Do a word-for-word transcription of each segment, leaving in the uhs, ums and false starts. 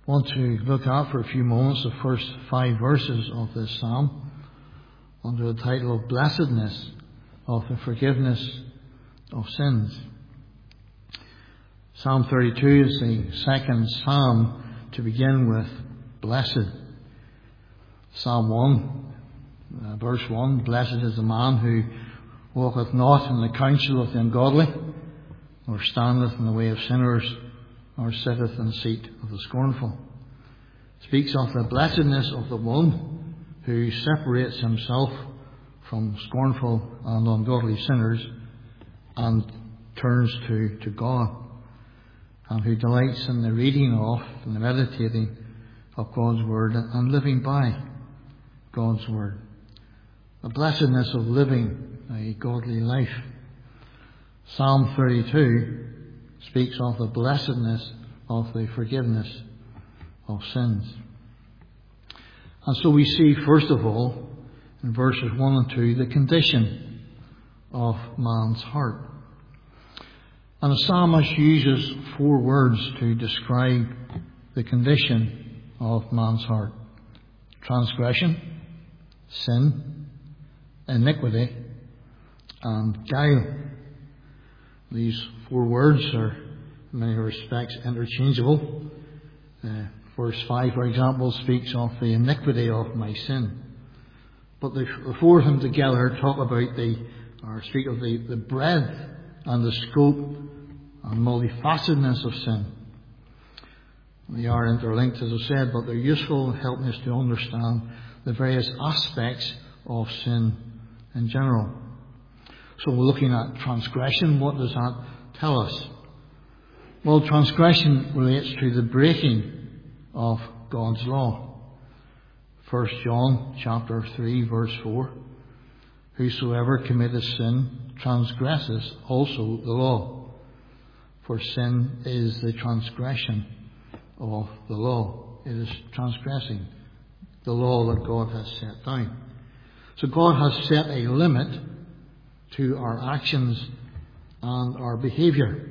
want to look at for a few moments the first five verses of this psalm under the title of Blessedness of the Forgiveness of Sins. Psalm thirty-two is the second psalm to begin with blessed. Psalm one, uh, verse one, blessed is the man who walketh not in the counsel of the ungodly, nor standeth in the way of sinners, nor sitteth in the seat of the scornful. Speaks of the blessedness of the one who separates himself from scornful and ungodly sinners and turns to, to God, and who delights in the reading of and the meditating of God's Word and living by God's Word. The blessedness of living a godly life. Psalm thirty-two speaks of the blessedness of the forgiveness of sins. And so we see, first of all, in verses one and two, the condition of man's heart. And the psalmist uses four words to describe the condition of man's heart: transgression, sin, iniquity, and guile. These four words are in many respects interchangeable. Uh, verse five, for example, speaks of the iniquity of my sin. But the, the four of them together talk about the, or speak of the, the breadth and the scope and multifacetedness of sin. They are interlinked, as I said, but they're useful in helping us to understand the various aspects of sin in general. So we're looking at transgression. What does that tell us? Well, transgression relates to the breaking of God's law. First John chapter three verse four. Whosoever committeth sin transgresses also the law. For sin is the transgression of the law. It is transgressing the law that God has set down. So God has set a limit to our actions and our behaviour.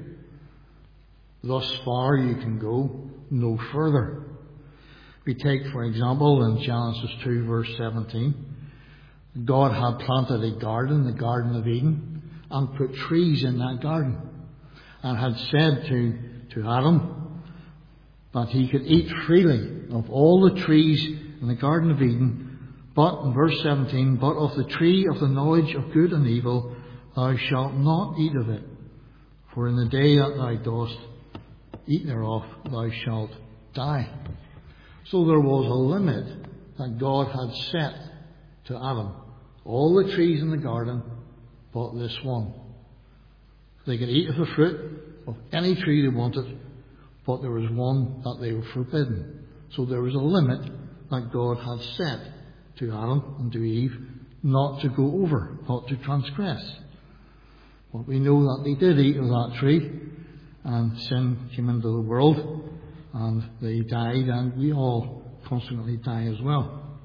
Thus far you can go, no further. We take, for example, in Genesis two verse seventeen, God had planted a garden, the Garden of Eden, and put trees in that garden, and had said to, to Adam that he could eat freely of all the trees in the Garden of Eden, but, in verse seventeen, but of the tree of the knowledge of good and evil thou shalt not eat of it, for in the day that thou dost eat thereof thou shalt die. So there was a limit that God had set to Adam. All the trees in the garden, but this one. They could eat of the fruit of any tree they wanted, but there was one that they were forbidden. So there was a limit that God had set to Adam and to Eve not to go over, not to transgress. But we know that they did eat of that tree, and sin came into the world, and they died, and we all consequently die as well.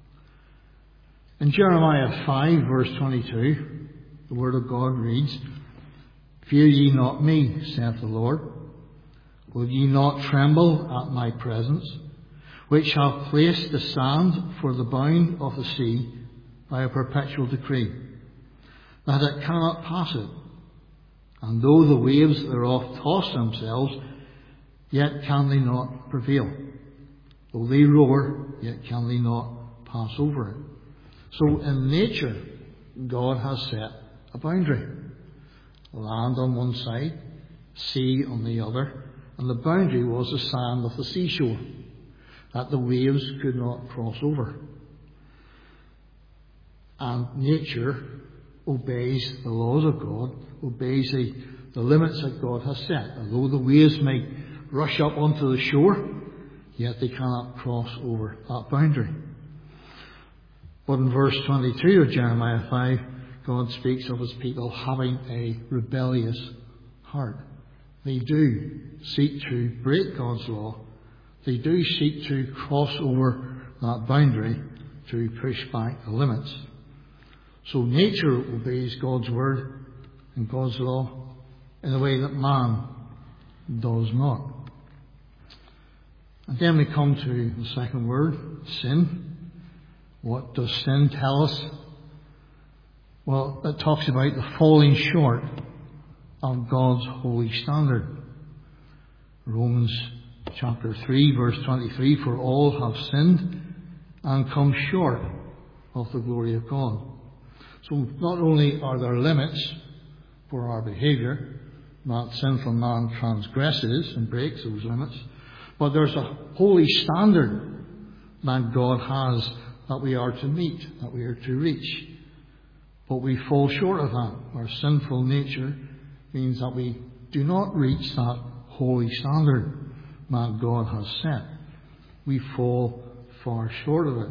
In Jeremiah five verse twenty-two, the Word of God reads, Fear ye not me, saith the Lord. Will ye not tremble at my presence, which have placed the sand for the bound of the sea by a perpetual decree, that it cannot pass it? And though the waves thereof toss themselves, yet can they not prevail. Though they roar, yet can they not pass over it. So in nature, God has set a boundary. Land on one side, sea on the other, and the boundary was the sand of the seashore, that the waves could not cross over. And nature obeys the laws of God, obeys the, the limits that God has set. Although the waves may rush up onto the shore, yet they cannot cross over that boundary. But in verse twenty-two of Jeremiah five, God speaks of his people having a rebellious heart. They do seek to break God's law. They do seek to cross over that boundary to push back the limits. So nature obeys God's word and God's law in a way that man does not. And then we come to the second word, sin. What does sin tell us? Well, it talks about the falling short of God's holy standard. Romans chapter three, verse twenty-three, for all have sinned and come short of the glory of God. So not only are there limits for our behaviour, that sinful man transgresses and breaks those limits, but there's a holy standard that God has that we are to meet, that we are to reach. But we fall short of that. Our sinful nature means that we do not reach that holy standard that God has set. We fall far short of it.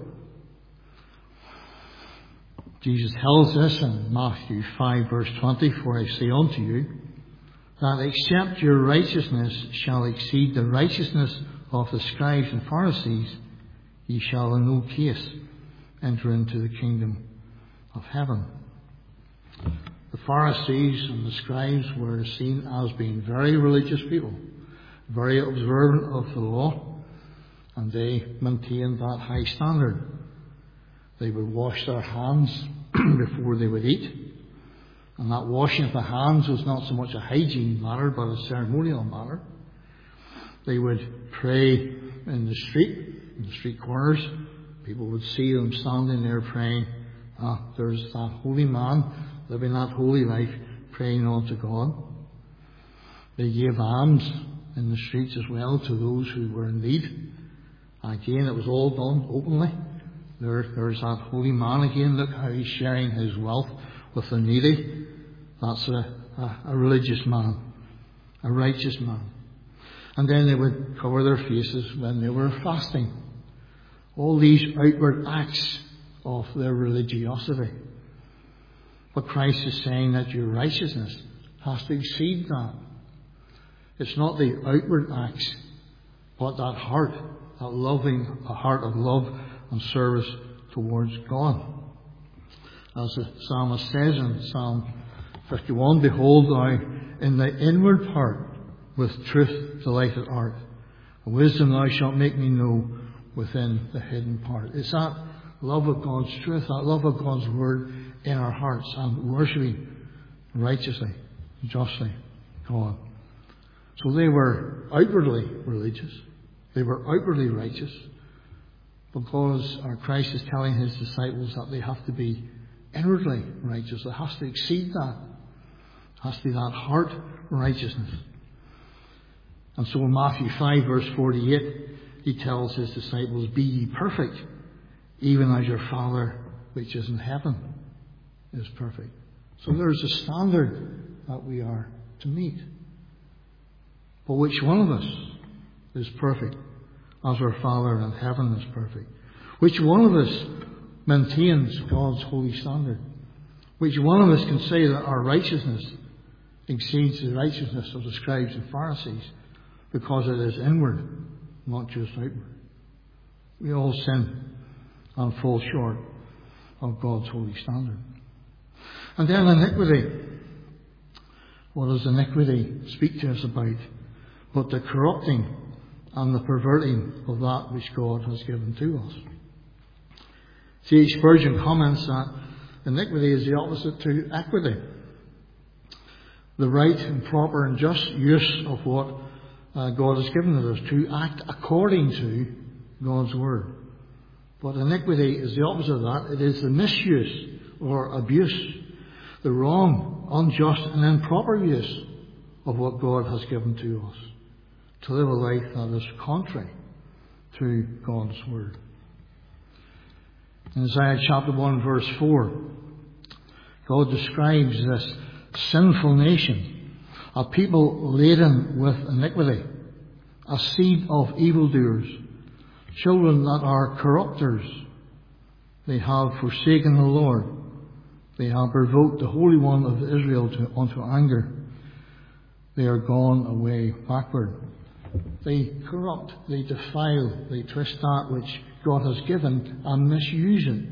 Jesus tells us in Matthew five, verse twenty, for I say unto you, that except your righteousness shall exceed the righteousness of the scribes and Pharisees, ye shall in no case enter into the kingdom of heaven. The Pharisees and the scribes were seen as being very religious people, very observant of the law, and they maintained that high standard. They would wash their hands before they would eat. And that washing of the hands was not so much a hygiene matter, but a ceremonial matter. They would pray in the street, in the street corners. People would see them standing there praying. Ah, there's that holy man living that holy life, praying unto God. They gave alms in the streets as well to those who were in need. Again, it was all done openly. There, there's that holy man again. Look how he's sharing his wealth with the needy. That's a, a, a religious man, a righteous man. And then they would cover their faces when they were fasting. All these outward acts of their religiosity. But Christ is saying that your righteousness has to exceed that. It's not the outward acts, but that heart, that loving, a heart of love and service towards God. As the psalmist says in Psalm fifty-one, behold, thou in the inward part with truth delighted art. And wisdom thou shalt make me know within the hidden part. It's that love of God's truth, that love of God's word in our hearts, and worshipping righteously, justly God. So they were outwardly religious. They were outwardly righteous. Because our Christ is telling his disciples that they have to be inwardly righteous. It has to exceed that. It has to be that heart righteousness. And so in Matthew five, verse forty-eight, he tells his disciples, be ye perfect, even as your Father which is in heaven is perfect. So there's a standard that we are to meet. But which one of us is perfect as our Father in heaven is perfect? Which one of us maintains God's holy standard? Which one of us can say that our righteousness exceeds the righteousness of the scribes and Pharisees because it is inward, not just outward? We all sin and fall short of God's holy standard. And then iniquity. What does iniquity speak to us about? But the corrupting and the perverting of that which God has given to us. C H Spurgeon comments that iniquity is the opposite to equity. The right and proper and just use of what uh, God has given to us, to act according to God's word. But iniquity is the opposite of that. It is the misuse or abuse, the wrong, unjust and improper use of what God has given to us, to live a life that is contrary to God's word. In Isaiah chapter one, verse four, God describes this sinful nation, a people laden with iniquity, a seed of evildoers, children that are corrupters. They have forsaken the Lord. They have provoked the Holy One of Israel to, unto anger. They are gone away backward. They corrupt, they defile, they twist that which God has given and misuse it.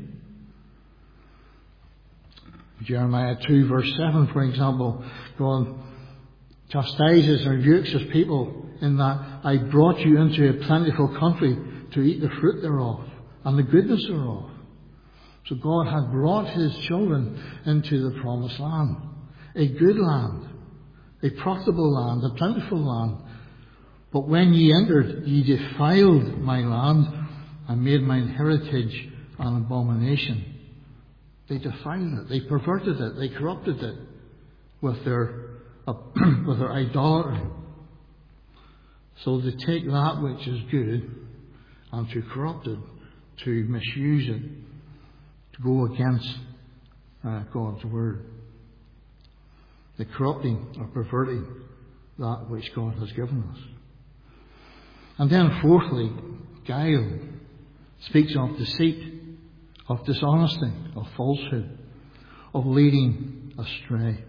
Jeremiah two verse seven, for example, God chastises and rebukes his people in that I brought you into a plentiful country to eat the fruit thereof and the goodness thereof. So God had brought his children into the promised land, a good land, a profitable land, a plentiful land. But when ye entered, ye defiled my land and made mine heritage an abomination. They defiled it, they perverted it, they corrupted it with their uh, with their idolatry. So they take that which is good and to corrupt it, to misuse it, to go against uh, God's word. The corrupting or perverting that which God has given us. And then fourthly, guile speaks of deceit, of dishonesty, of falsehood, of leading astray.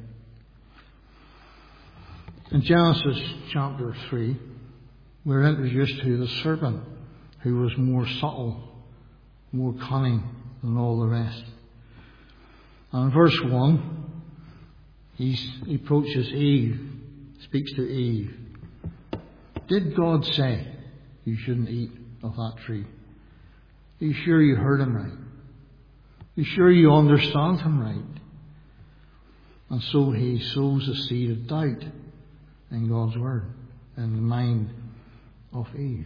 In Genesis chapter three, we're introduced to the serpent, who was more subtle, more cunning than all the rest. And in verse one, he's, he approaches Eve, speaks to Eve. Did God say you shouldn't eat of that tree? Are you sure you heard him right? Are you sure you understand him right? And so he sows a seed of doubt in God's word, in the mind of Eve.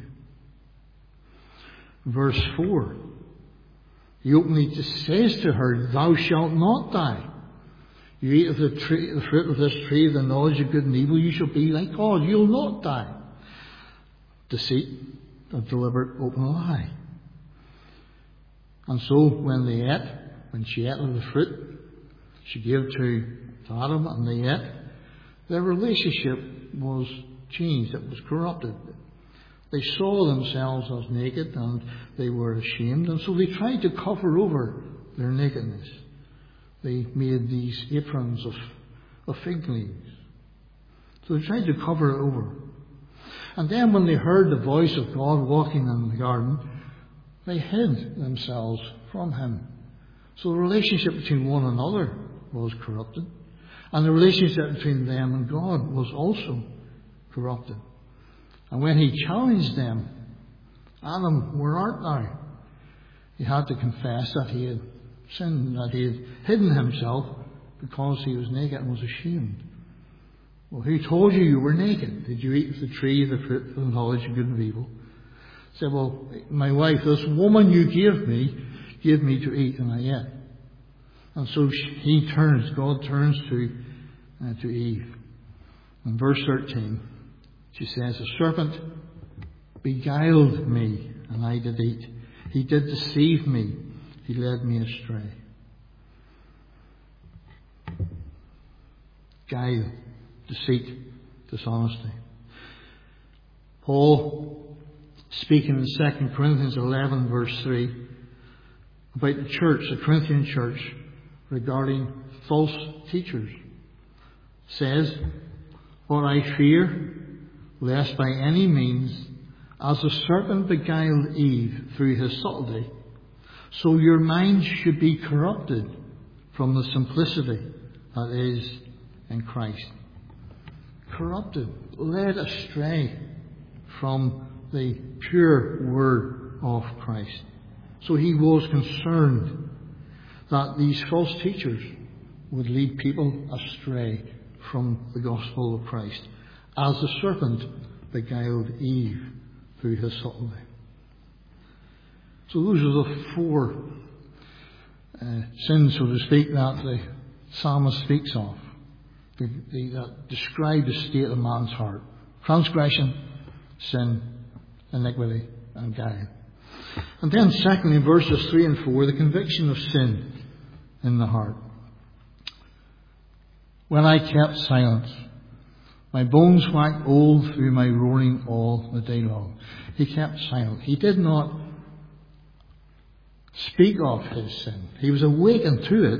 Verse four, he openly says to her, thou shalt not die. You eat of the, tree, the fruit of this tree, the knowledge of good and evil, you shall be like God. You'll not die. Deceit, a deliberate open lie. And so when they ate, when she ate of the fruit, she gave to, to Adam and they ate, their relationship was changed. It was corrupted. They saw themselves as naked and they were ashamed, and so they tried to cover over their nakedness. They made these aprons of, of fig leaves. So they tried to cover it over. And then when they heard the voice of God walking in the garden, they hid themselves from him. So the relationship between one another was corrupted. And the relationship between them and God was also corrupted. And when he challenged them, Adam, where art thou? He had to confess that he had sinned, that he had hidden himself because he was naked and was ashamed. Well, who told you you were naked? Did you eat of the tree of the fruit of the knowledge of good and evil? He said, well, my wife, this woman you gave me, gave me to eat, and I ate. And so he turns, God turns to, uh, to Eve. In verse thirteen, she says, the serpent beguiled me, and I did eat. He did deceive me. He led me astray. Guile, deceit, dishonesty. Paul, speaking in Second Corinthians eleven, verse three, about the church, the Corinthian church, regarding false teachers, says, for I fear, lest by any means, as the serpent beguiled Eve through his subtlety, so your minds should be corrupted from the simplicity that is in Christ. Corrupted, led astray from the pure word of Christ. So he was concerned that these false teachers would lead people astray from the gospel of Christ, as the serpent beguiled Eve through his subtlety. So those are the four uh, sins, so to speak, that the psalmist speaks of, the, the, that describe the state of man's heart: transgression, sin, iniquity, and guile. And then secondly, in verses three and four, the conviction of sin in the heart. When I kept silence, my bones waxed old through my roaring all the day long. He kept silent. He did not speak of his sin. He was awakened to it.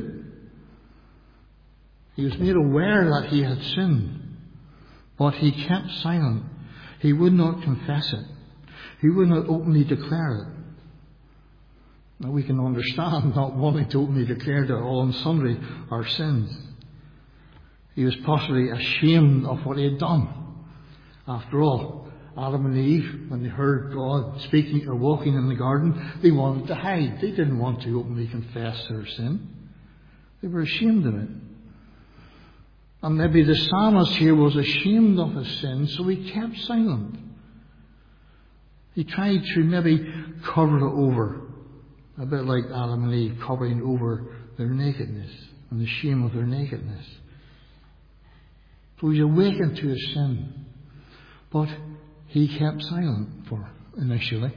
He was made aware that he had sinned. But he kept silent. He would not confess it. He would not openly declare it. Now we can understand not wanting to openly declare to all and sundry our sins. He was possibly ashamed of what he had done. After all, Adam and Eve, when they heard God speaking or walking in the garden, they wanted to hide. They didn't want to openly confess their sin. They were ashamed of it. And maybe the psalmist here was ashamed of his sin, so he kept silent. He tried to maybe cover it over, a bit like Adam and Eve covering over their nakedness and the shame of their nakedness. So he's awakened to his sin, but he kept silent for initially.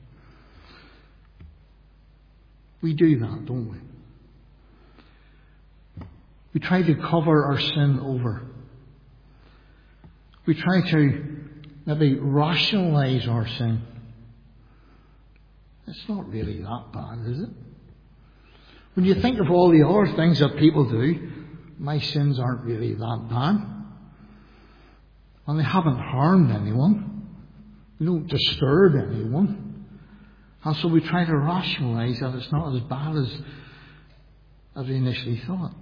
We do that, don't we? We try to cover our sin over. We try to maybe rationalize our sin. It's not really that bad, is it? When you think of all the other things that people do, my sins aren't really that bad. And they haven't harmed anyone. They don't disturb anyone. And so we try to rationalize that it's not as bad as, as we initially thought.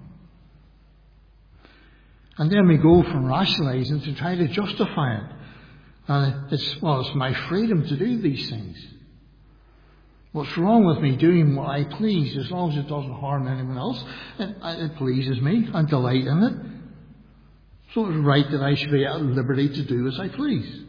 And then we go from rationalizing to try to justify it. And it's, well, it's my freedom to do these things. What's wrong with me doing what I please? As long as it doesn't harm anyone else, it, it pleases me. I delight in it. So it's right that I should be at liberty to do as I please.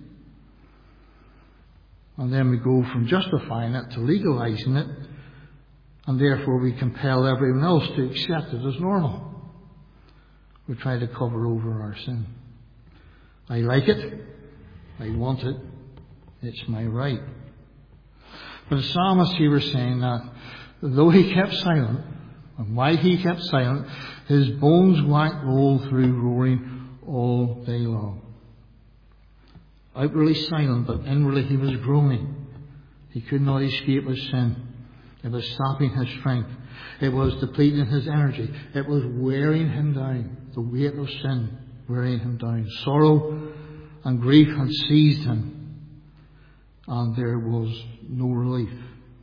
And then we go from justifying it to legalizing it. And therefore we compel everyone else to accept it as normal. We try to cover over our sin. I like it. I want it. It's my right. But the psalmist here was saying that though he kept silent, and why he kept silent, his bones whacked roll through roaring all day long. Outwardly silent, but inwardly he was groaning. He could not escape his sin. It was sapping his strength. It was depleting his energy. It was wearing him down. The weight of sin wearing him down. Sorrow and grief had seized him, and there was no relief.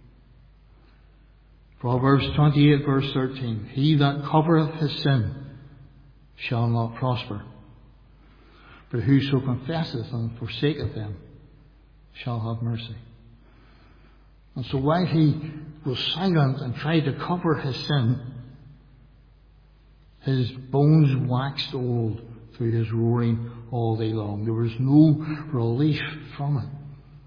Proverbs twenty-eight verse thirteen. He that covereth his sin shall not prosper, but whoso confesseth and forsaketh them shall have mercy. And so while he was silent and tried to cover his sin, his bones waxed old through his roaring all day long. There was no relief from it.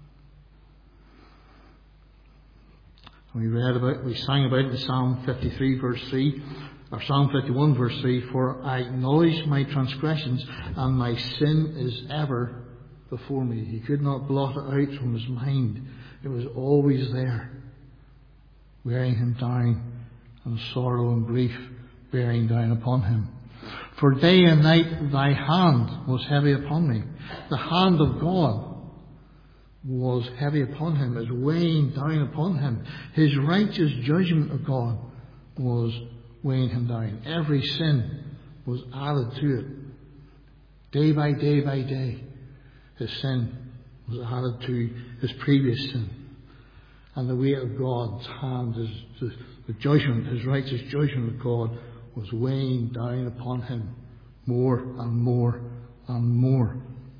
We read about, we sang about it in Psalm fifty-three verse three, or Psalm fifty-one verse three, for I acknowledge my transgressions and my sin is ever before me. He could not blot it out from his mind. It was always there, wearing him down, and sorrow and grief bearing down upon him. For day and night thy hand was heavy upon me. The hand of God was heavy upon him, is weighing down upon him. His righteous judgment of God was weighing him down. Every sin was added to it. Day by day by day, his sin was added to his previous sin. And the weight of God's hand, is the, the judgment, his righteous judgment of God, was weighing down upon him more and more and more.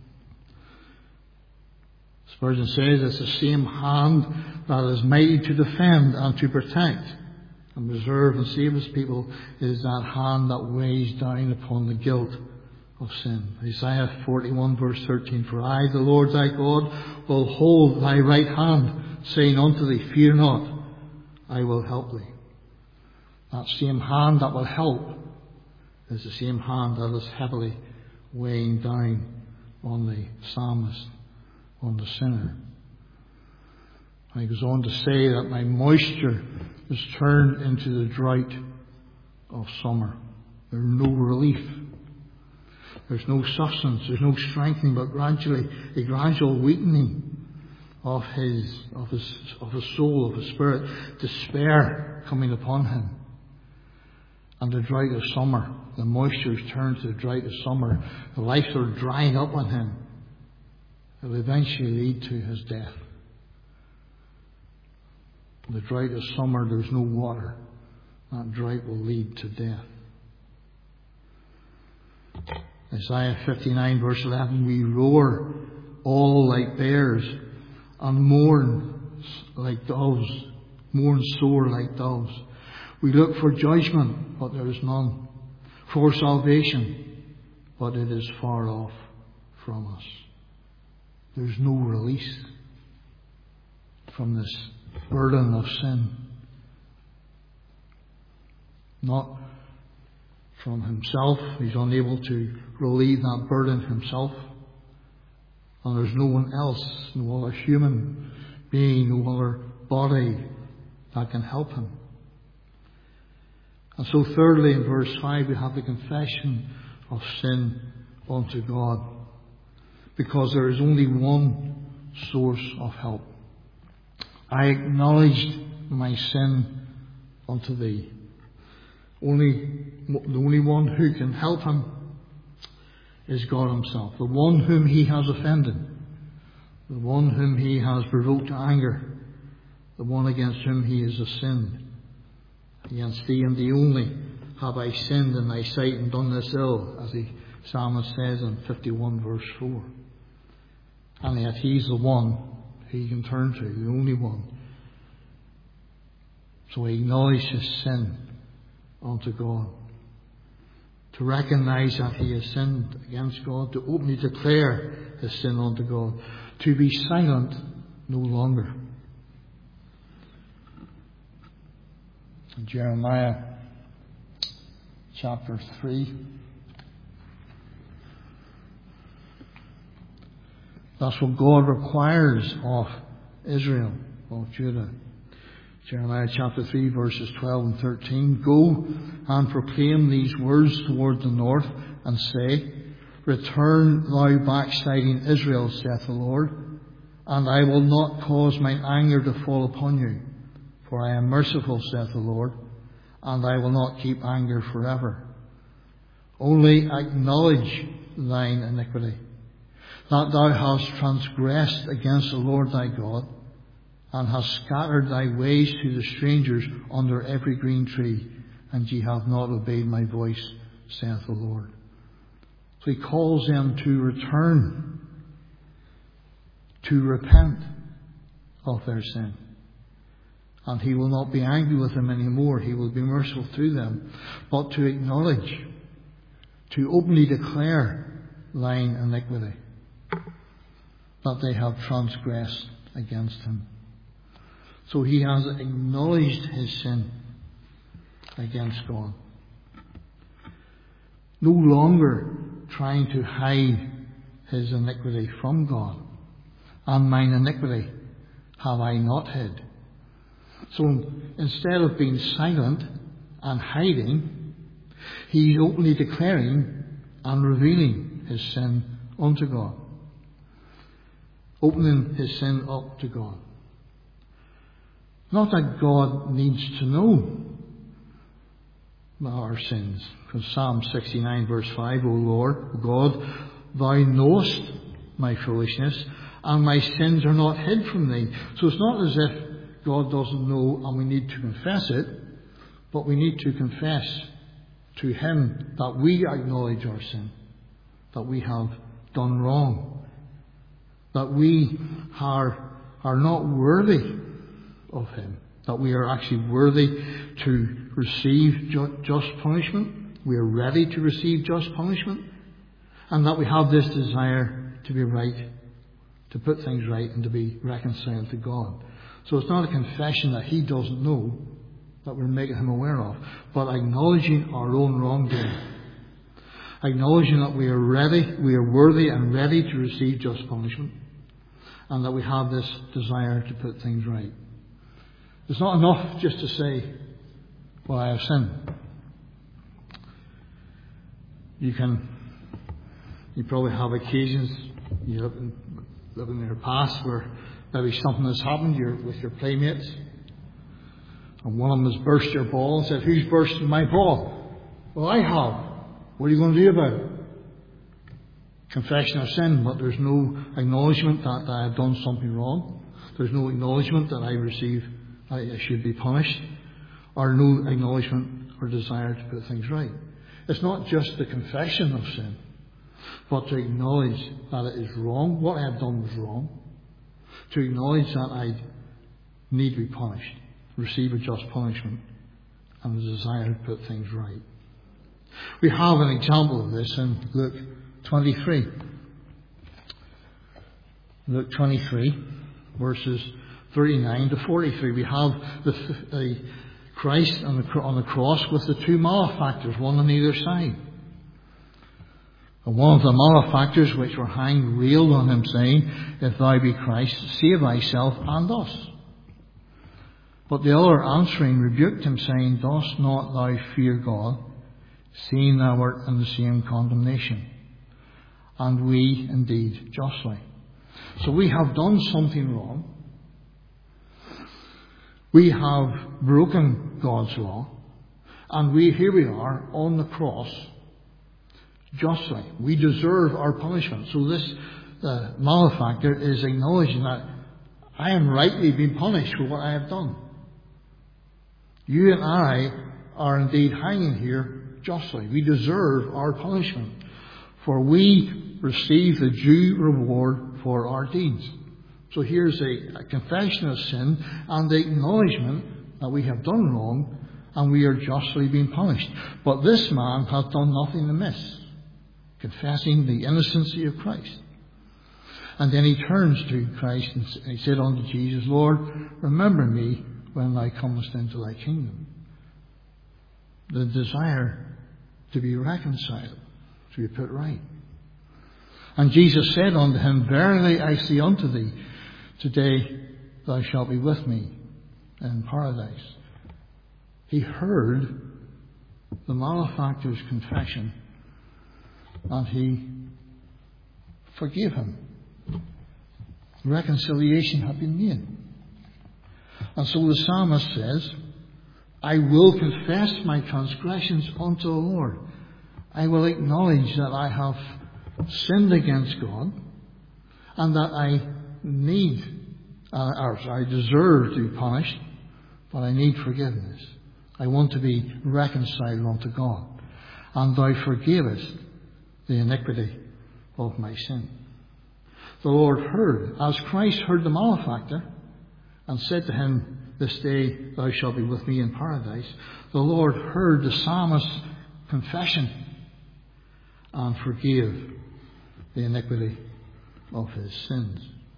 Spurgeon says it's the same hand that is mighty to defend and to protect and preserve and save his people is that hand that weighs down upon the guilt of sin. Isaiah forty-one verse thirteen, for I, the Lord thy God, will hold thy right hand, saying unto thee, fear not, I will help thee. That same hand that will help is the same hand that is heavily weighing down on the psalmist, on the sinner. And he goes on to say that my moisture is turned into the drought of summer. There's no relief. There's no sustenance. There's no strengthening, but gradually a gradual weakening of his, of his, of his soul, of his spirit. Despair coming upon him. And the drought of summer, the moisture is turned to the drought of summer. The life sort of drying up on him. It will eventually lead to his death. The drought of summer, there's no water. That drought will lead to death. Isaiah fifty-nine verse eleven, we roar all like bears and mourn like doves, mourn sore like doves. We look for judgment, but there is none, for salvation, but it is far off from us. There's no release from this burden of sin. Not from himself. He's unable to relieve that burden himself. And there's no one else, no other human being, no other body that can help him. And so thirdly, in verse five, we have the confession of sin unto God. Because there is only one source of help. I acknowledged my sin unto thee. Only, the only one who can help him is God himself. The one whom he has offended. The one whom he has provoked to anger. The one against whom he has sinned. Against thee and thee only have I sinned in thy sight and done this ill, as the psalmist says in fifty-one verse four. And yet he's the one he can turn to, the only one. So he acknowledged his sin unto God. To recognize that he has sinned against God, to openly declare his sin unto God, to be silent no longer. In Jeremiah chapter three, that's what God requires of Israel, of Judah. Jeremiah chapter three verses twelve and thirteen. Go and proclaim these words toward the north and say, Return thou backsliding Israel, saith the Lord, and I will not cause mine anger to fall upon you. For I am merciful, saith the Lord, and I will not keep anger forever. Only acknowledge thine iniquity, that thou hast transgressed against the Lord thy God, and hast scattered thy ways to the strangers under every green tree, and ye have not obeyed my voice, saith the Lord. So he calls them to return, to repent of their sin. And he will not be angry with them anymore. He will be merciful to them. But to acknowledge, to openly declare thine iniquity, that they have transgressed against him. So he has acknowledged his sin against God. No longer trying to hide his iniquity from God. And mine iniquity have I not hid. So instead of being silent and hiding, he is openly declaring and revealing his sin unto God. Opening his sin up to God. Not that God needs to know our sins. Because Psalm sixty-nine verse five, O Lord, God, thou knowest my foolishness, and my sins are not hid from thee. So it's not as if God doesn't know and we need to confess it, but we need to confess to him that we acknowledge our sin, that we have done wrong, that we are, are not worthy of him, that we are actually worthy to receive ju- just punishment, we are ready to receive just punishment, and that we have this desire to be right, to put things right and to be reconciled to God. So it's not a confession that he doesn't know, that we're making him aware of, but acknowledging our own wrongdoing. Acknowledging that we are ready, we are worthy and ready to receive just punishment, and that we have this desire to put things right. It's not enough just to say, well, I have sinned. You can, you probably have occasions, you look in, look in your past where maybe something has happened you're, with your playmates, and one of them has burst your ball and said, who's bursted my ball? Well, I have. What are you going to do about it? Confession of sin, but there's no acknowledgement that I have done something wrong. There's no acknowledgement that I receive, I should be punished, or no acknowledgement or desire to put things right. It's not just the confession of sin, but to acknowledge that it is wrong, what I have done was wrong, to acknowledge that I need to be punished, receive a just punishment, and the desire to put things right. We have an example of this in Luke twenty-three. Luke twenty-three, verses thirty-nine to forty-three. We have the, the Christ on the, on the cross with the two malefactors, one on either side. And one of the malefactors which were hanged railed on him, saying, If thou be Christ, save thyself and us. But the other answering rebuked him, saying, Dost not thou fear God, seeing thou art in the same condemnation? And we indeed justly. So we have done something wrong. We have broken God's law. And we here we are on the cross justly. We deserve our punishment. So this uh, malefactor is acknowledging that I am rightly being punished for what I have done. You and I are indeed hanging here justly. We deserve our punishment, for we receive the due reward for our deeds. So here's a, a confession of sin and the acknowledgement that we have done wrong and we are justly being punished. But this man hath done nothing amiss, confessing the innocency of Christ. And then he turns to Christ and he said unto Jesus, Lord, remember me when thou comest into thy kingdom. The desire to be reconciled, to be put right. And Jesus said unto him, Verily I say unto thee, today thou shalt be with me in paradise. He heard the malefactor's confession and he forgave him. Reconciliation had been made. And so the psalmist says, I will confess my transgressions unto the Lord. I will acknowledge that I have sinned against God and that I need, uh, or I deserve to be punished, but I need forgiveness. I want to be reconciled unto God. And thou forgavest the iniquity of my sin. The Lord heard, as Christ heard the malefactor, and said to him, This day thou shalt be with me in paradise. The Lord heard the psalmist's confession and forgave the iniquity of his sins.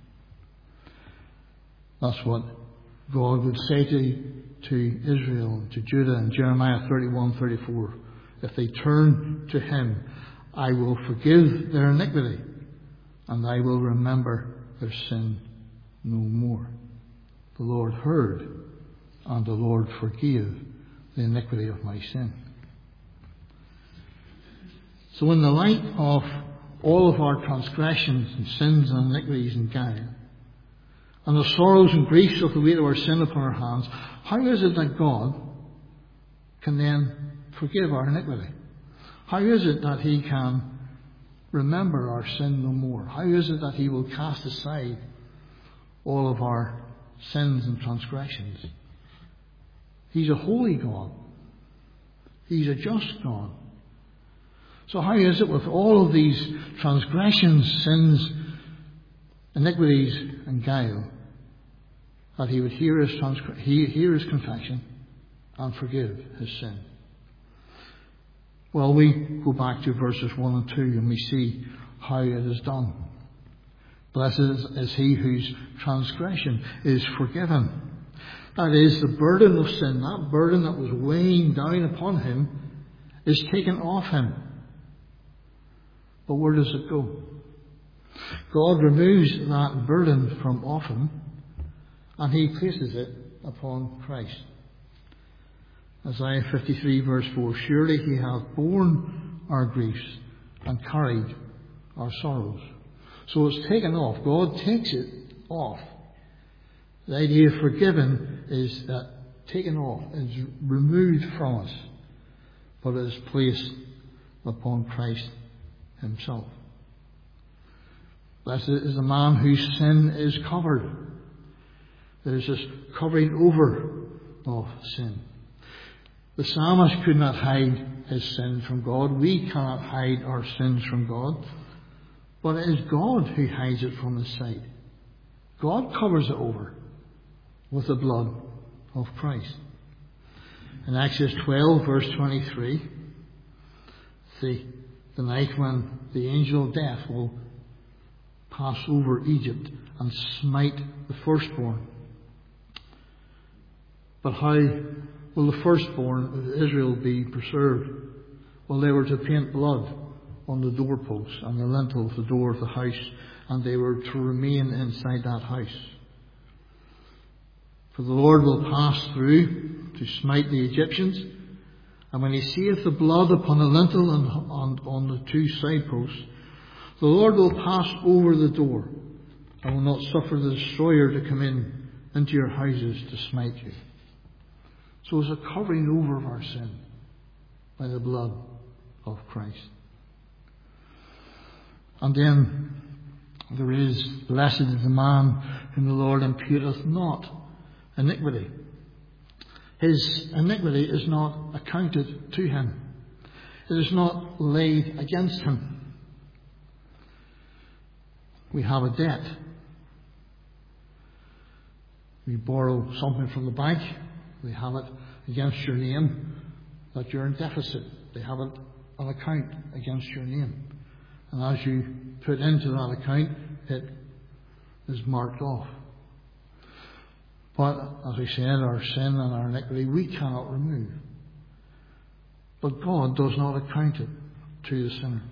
That's what God would say to, to Israel, to Judah in Jeremiah thirty-one thirty-four. If they turn to him, I will forgive their iniquity, and I will remember their sin no more. The Lord heard, and the Lord forgave the iniquity of my sin. So in the light of all of our transgressions and sins and iniquities and guile, and the sorrows and griefs of the weight of our sin upon our hands, how is it that God can then forgive our iniquity? How is it that he can remember our sin no more? How is it that he will cast aside all of our sins and transgressions? He's a holy God. He's a just God. So how is it with all of these transgressions, sins, iniquities and guile that he would hear his, transgr- he, hear his confession and forgive his sin? Well, we go back to verses one and two and we see how it is done. Blessed is he whose transgression is forgiven. That is, the burden of sin, that burden that was weighing down upon him, is taken off him. But where does it go? God removes that burden from off him and he places it upon Christ. Isaiah fifty-three verse four, Surely he hath borne our griefs and carried our sorrows. So it's taken off. God takes it off. The idea of forgiven is that taken off, is removed from us, but it is placed upon Christ himself. Blessed is the man whose sin is covered. There is this covering over of sin. The psalmist could not hide his sin from God. We cannot hide our sins from God. But it is God who hides it from his sight. God covers it over with the blood of Christ. In Exodus twelve, verse twenty-three, the, the night when the angel of death will pass over Egypt and smite the firstborn. But how will the firstborn of Israel be preserved? Well, they were to paint blood on the doorposts and the lintel of the door of the house, and they were to remain inside that house. For the Lord will pass through to smite the Egyptians, and when he seeth the blood upon the lintel and on, on the two side posts, the Lord will pass over the door, and will not suffer the destroyer to come in into your houses to smite you. So it's a covering over of our sin by the blood of Christ. And then there is, blessed is the man whom the Lord imputeth not iniquity. His iniquity is not accounted to him. It is not laid against him. We have a debt. We borrow something from the bank. They have it against your name that you're in deficit. They have it an account against your name. And as you put into that account, it is marked off. But, as we said, our sin and our iniquity we cannot remove. But God does not account it to the sinner.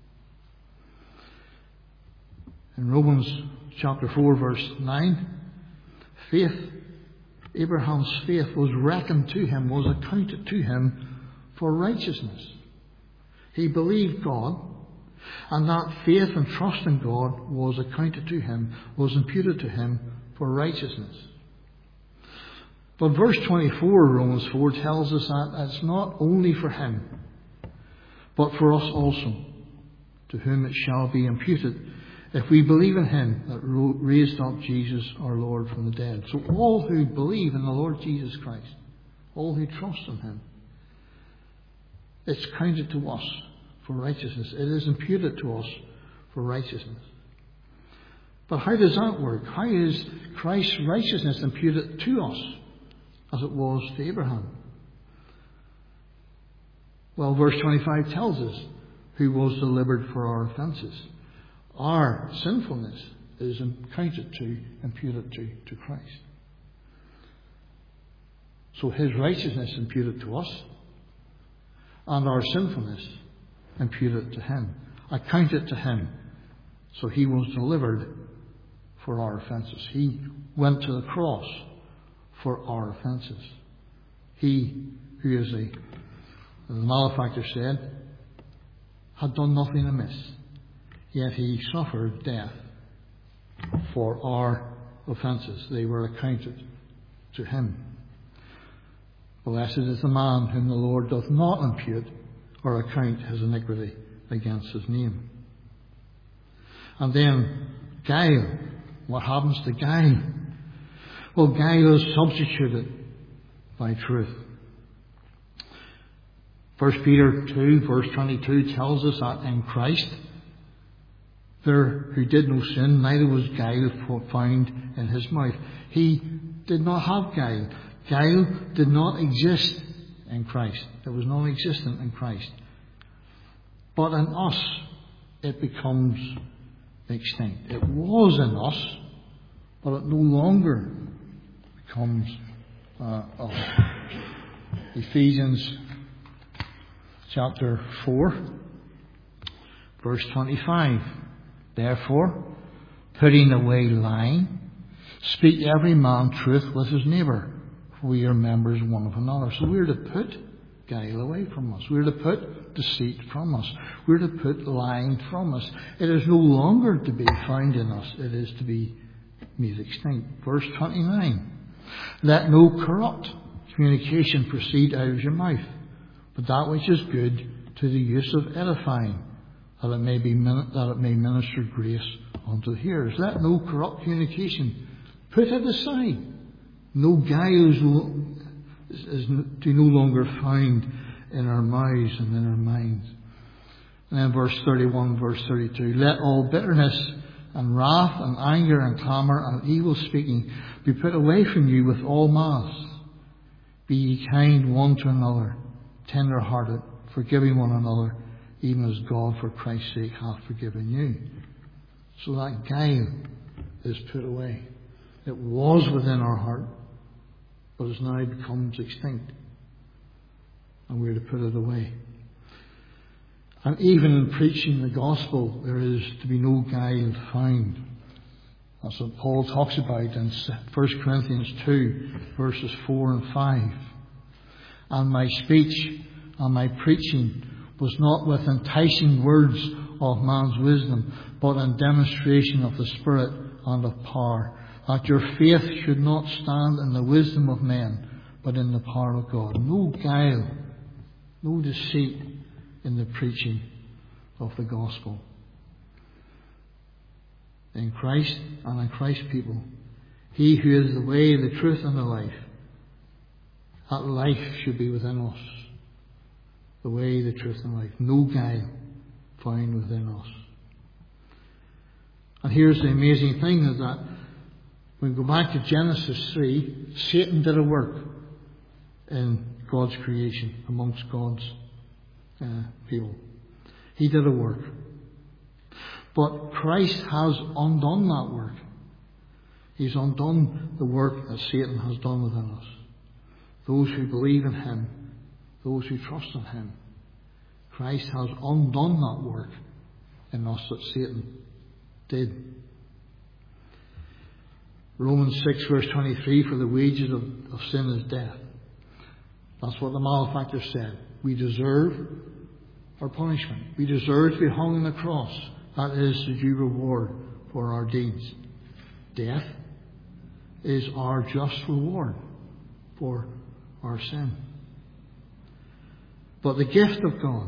In Romans chapter four, verse nine, faith, Abraham's faith was reckoned to him, was accounted to him for righteousness. He believed God, and that faith and trust in God was accounted to him, was imputed to him for righteousness. But verse twenty-four of Romans four tells us that it's not only for him, but for us also, to whom it shall be imputed, if we believe in him that raised up Jesus our Lord from the dead. So all who believe in the Lord Jesus Christ, all who trust in him, it's counted to us for righteousness. It is imputed to us for righteousness. But how does that work? How is Christ's righteousness imputed to us as it was to Abraham? Well, verse twenty-five tells us who was delivered for our offences. Our sinfulness is counted to, imputed to, to Christ. So his righteousness imputed to us, and our sinfulness imputed to him, accounted to him. So he was delivered for our offences. He went to the cross for our offences. He, who is a, the malefactor said, had done nothing amiss, yet he suffered death for our offences. They were accounted to him. Blessed is the man whom the Lord doth not impute or account his iniquity against his name. And then guile. What happens to guile? Well, guile is substituted by truth. First Peter two, verse twenty-two tells us that in Christ, there who did no sin, neither was guile found in his mouth. He did not have guile. Guile did not exist in Christ. It was non-existent in Christ. But in us, it becomes extinct. It was in us, but it no longer becomes uh, us. Ephesians chapter four, verse twenty-five. Therefore, putting away lying, speak every man truth with his neighbour, for we are members one of another. So we're to put guile away from us. We're to put deceit from us. We're to put lying from us. It is no longer to be found in us. It is to be made extinct. Verse twenty-nine. Let no corrupt communication proceed out of your mouth, but that which is good to the use of edifying, that it may be that it may minister grace unto the hearers. Let no corrupt communication, put it aside. No guile is, is to no longer found in our mouths and in our minds. And then verse thirty-one, verse thirty-two, let all bitterness and wrath and anger and clamour and evil speaking be put away from you with all malice. Be ye kind one to another, tender-hearted, forgiving one another, even as God for Christ's sake hath forgiven you. So that guile is put away. It was within our heart, but has now becomes extinct. And we're to put it away. And even in preaching the gospel, there is to be no guile found. That's what Paul talks about in First Corinthians two, verses four and five. And my speech and my preaching was not with enticing words of man's wisdom, but in demonstration of the Spirit and of power, that your faith should not stand in the wisdom of men, but in the power of God. No guile, no deceit in the preaching of the gospel. In Christ and in Christ's people, He who is the way, the truth and the life, that life should be within us. The way, the truth and life. No guile found within us. And here's the amazing thing, is that when we go back to Genesis three, Satan did a work in God's creation, amongst God's uh, people. He did a work. But Christ has undone that work. He's undone the work that Satan has done within us. Those who believe in Him, those who trust in Him, Christ has undone that work in us that Satan did. Romans six verse twenty-three, for the wages of, of sin is death. That's what the malefactor said. We deserve our punishment. We deserve to be hung on the cross. That is the due reward for our deeds. Death is our just reward for our sin. But the gift of God,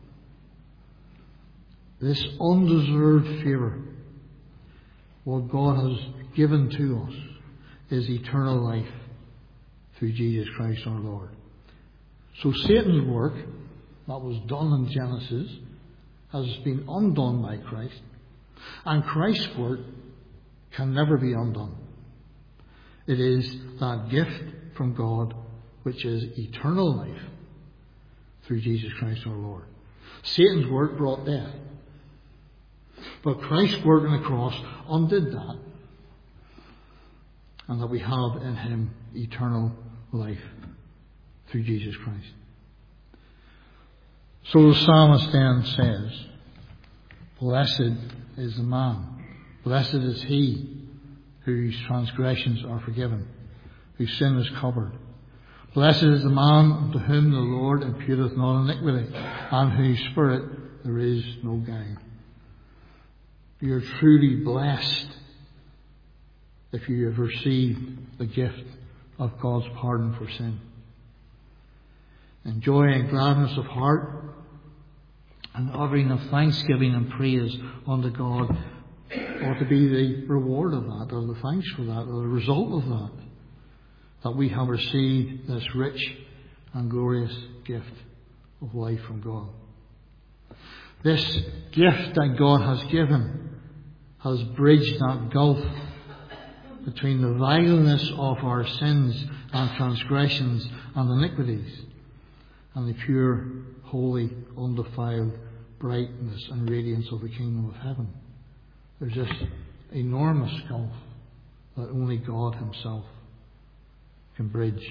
this undeserved favour, what God has given to us, is eternal life through Jesus Christ our Lord. So Satan's work that was done in Genesis has been undone by Christ, and Christ's work can never be undone. It is that gift from God which is eternal life through Jesus Christ our Lord. Satan's work brought death, but Christ's work on the cross undid that, and that we have in Him eternal life through Jesus Christ. So the psalmist then says, blessed is the man, blessed is he whose transgressions are forgiven, whose sin is covered. Blessed is the man unto whom the Lord imputeth not iniquity, and whose spirit there is no guile. You are truly blessed if you have received the gift of God's pardon for sin. And joy and gladness of heart and uttering of thanksgiving and praise unto God ought to be the reward of that, or the thanks for that, or the result of that, that we have received this rich and glorious gift of life from God. This gift that God has given has bridged that gulf between the vileness of our sins and transgressions and iniquities and the pure, holy, undefiled brightness and radiance of the kingdom of heaven. There's this enormous gulf that only God Himself can bridge.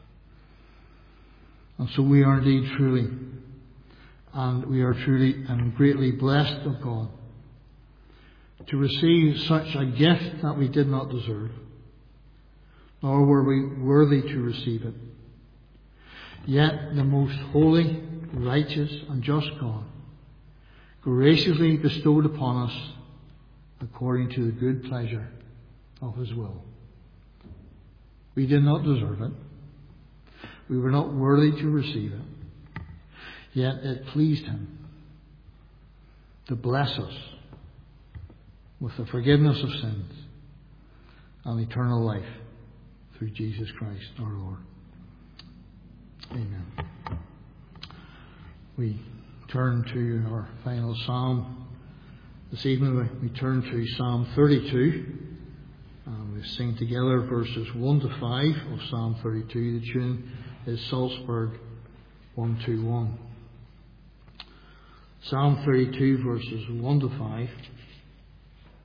And so we are indeed truly, and we are truly and greatly blessed of God to receive such a gift that we did not deserve, nor were we worthy to receive it. Yet the most holy, righteous and just God graciously bestowed upon us according to the good pleasure of His will. We did not deserve it. We were not worthy to receive it. Yet it pleased Him to bless us with the forgiveness of sins and eternal life through Jesus Christ our Lord. Amen. we turn to our final psalm. This evening we turn to Psalm thirty-two. And we sing together verses one to five of Psalm thirty-two. The tune is Salzburg one two one. Psalm thirty-two verses one to five.